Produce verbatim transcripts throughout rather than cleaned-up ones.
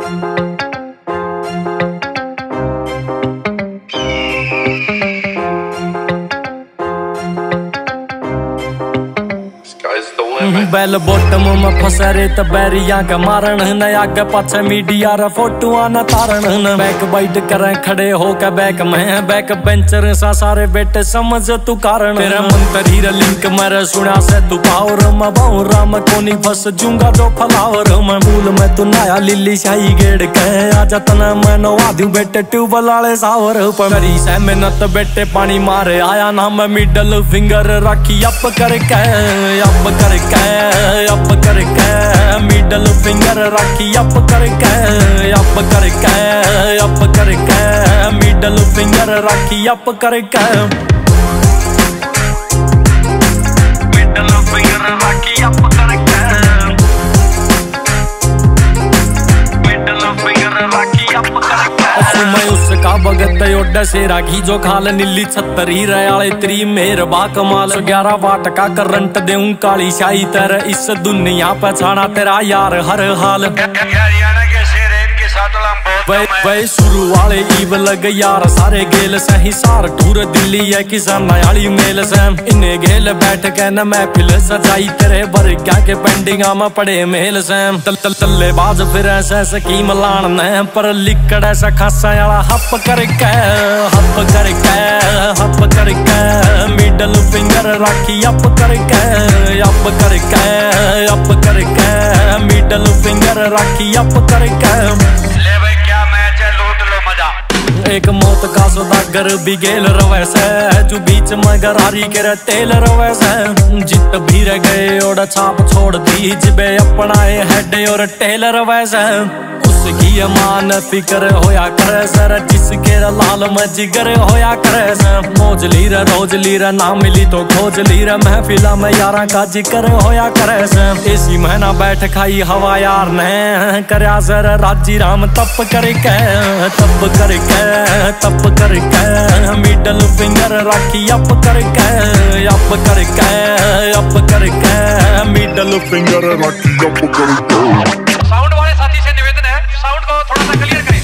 बैल बोटम में फंसे रे त बैरिया के मारण न आगे पाछे मीडिया रे फोटुआ न तारण न बैक बाइट करे खड़े होके बैक में बैक बेंचर सा सारे बेटे समझ तू कारण तेरा मंतरी रे लिंक मेरे सुना से तू पावर में बहु राम कोनी फंस जूंगा जो फलावर में फूल में तू नया लिली शाही गेड़ के आजा तना मैं नवा दूं बेटे ट्यूबल वाले सावर परी से मेहनत बेटे पानी मारे आया ना मैं मिडल फिंगर रखी अप करके अप करके अप करके मिडल फिंगर रखी अप करके अप करके अप करके मिडल फिंगर रखी अप करके मिडल फिंगर रखी अप करके मिडल फिंगर रखी अप करके मैं उसका भगत ओडा शेरा घी जो खाल नीली छतरी रयाले त्री मेर बा कमाल ग्यारह वाट का करंट देऊं काली शाही तर इस दुनिया पे छाना तेरा यार हर हाल वही शुरू वाले ईव लग यार सारे गेल से हिसार ठूर दिल्ली है किसान आली मेल से इन्हें गेल बैठ के न महफिल सजाई तेरे बरगा के पेंडिंगा में पड़े मेल से तल तल तल्ले बाज फिर ऐसे स्कीम लान ने पर लिकड़ ऐसा खासा याला हप करके हप करके हप करके मिडल फिंगर राखी अप करके अप करके अप करके मिडल फिंगर राखी अप करके एक मौत का सौदागर भी गेल रवे से जो बीच में गरारी के तेल रवे से जित भी रह गए और छाप छोड़ दी जिबे अपनाए हेड और टेल रवे से उसकी मान फिक्र होया करे सर जिसके लाल में जिगर होया करे सर मौज लीर रोज लीर ना मिली तो खोज लीर महफिला में यारा का जिक्र होया करे सर इसी महीना बैठ खाई हवा यार ने करया सर राजी राम तप करके तप करके तप करके मिडल फिंगर राखी अप करके अप करके अप करके मिडल फिंगर राखी अप करके। साउंड वाले साथी से निवेदन है साउंड को थोड़ा सा क्लियर करें।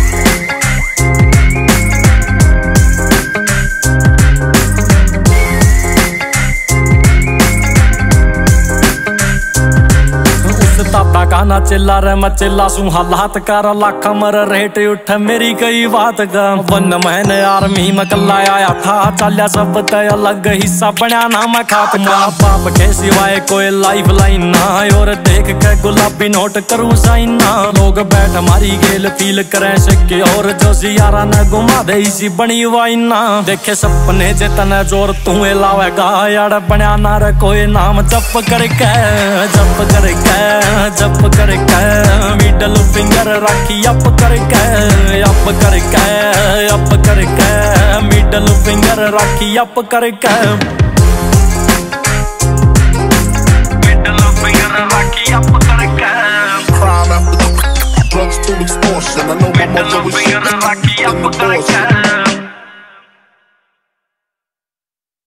ताता गाना चिल्ला रे मैं चिल्ला सू हालात कर लाख मर रेट उठ मेरी कई बात का वन महीने आर्मी में कल्ला आया था चलिया सब तय अलग हिस्सा बना ना मैं खात माँ बाप के सिवाय कोई लाइफ लाइन ना और देख के गुलाबी नोट करूँ साइन ना लोग बैठ हमारी गेल फील करें सिक्के और जो यारा न घुमा दे इसी बनी वाइन ना देखे सपने जितने जोर तू लावेगा यार बना ना रे कोई नाम जप करके जप करके जप करके मिडल फिंगर राखी अप करके अप करके अप करके मिडल फिंगर राखी अप करके मिडल फिंगर राखी अप करके Crime after drugs to extortion. I know my mother was shooting in the abortion.